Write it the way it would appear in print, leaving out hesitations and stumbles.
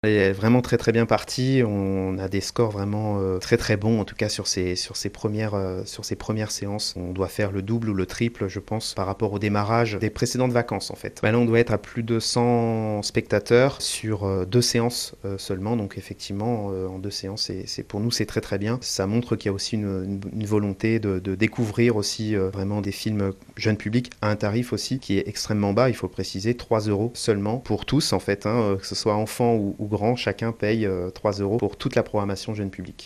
Elle est vraiment très, très bien partie. On a des scores vraiment, très, très bons, en tout cas sur ces premières séances. On doit faire le double ou le triple, je pense, par rapport au démarrage des précédentes vacances, en fait. Bah, là, on doit être à plus de 100 spectateurs sur, 2 séances, seulement. Donc effectivement, en 2 séances, c'est pour nous, c'est très, très bien. Ça montre qu'il y a aussi une volonté de découvrir aussi, vraiment des films jeune public à un tarif aussi qui est extrêmement bas, il faut le préciser, 3 € seulement pour tous en fait, hein, que ce soit enfant ou grand, chacun paye 3 € pour toute la programmation jeune public.